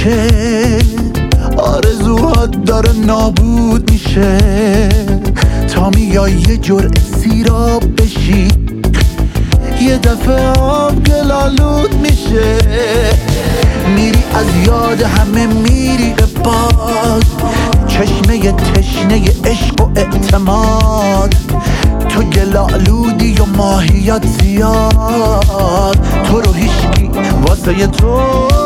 میشه، آرزوهات داره نابود میشه. تا میای یه جرعه سیراب بشی، یه دفعه آب گلالود میشه. میری از یاد همه میری به باد، چشمه تشنه عشق و اعتماد. تو گلالودی و ماهیات زیاد، تو رو هیچکی واسه تو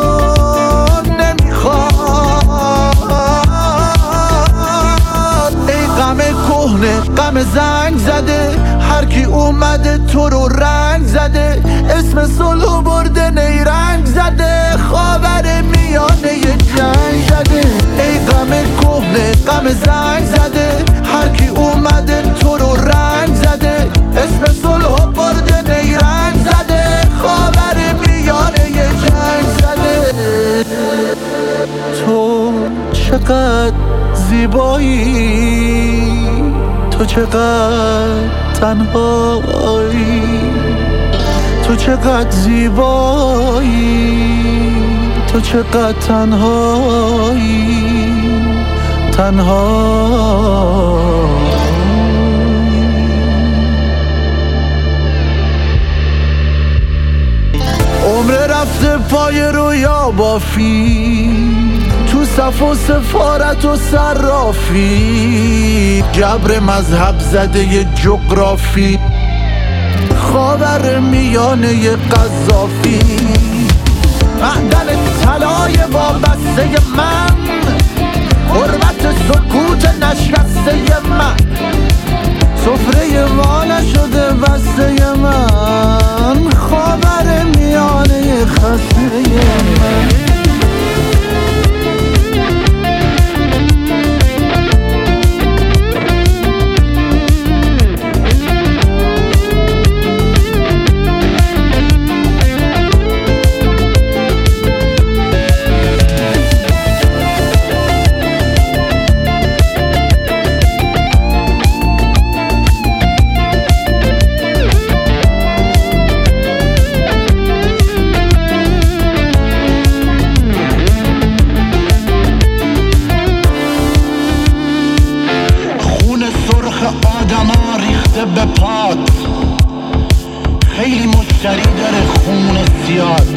نمیخواد. ای غم کهنه غم زنگ زده، هر کی اومده تو رو رنگ زده. اسم صلح برده نیرنگ زده، خاور میانه یه جنگ زده. ای غم کهنه غم زنگ زده، هر کی اومده تو رو رنگ زده. اسم صلح برده نیرنگ زده، خاور میانه یه جنگ زده. تو چقدر زیبایی، تو چقدر تنهایی، تو چقدر زیبایی، تو چقدر تنهایی، تنهایی. عمر رفته پای رویا بافی، تو صف و سفارت و صرافی. جبر مذهب زده ی جغرافی، خاور میانه ی قذافی. معدن طلای وابسته من، حرمت سکوت نشسته من. سفره ما نشده بسته من، خاور میانه ی خسته من. آدما ریخته به پات، خیلی مشتری داره خون زیاد.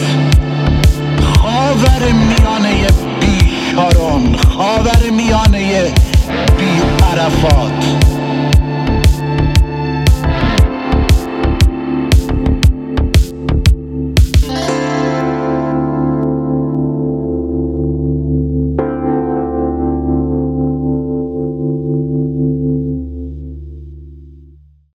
خاور میانه بی شارون، خاور میانه بی عرفات.